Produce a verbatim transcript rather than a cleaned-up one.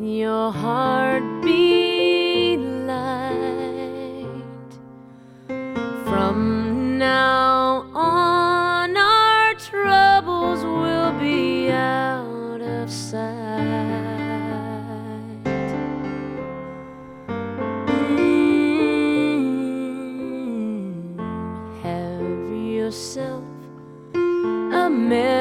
your heart be light. From now on, our troubles will be out of sight. Mm, have yourself a merry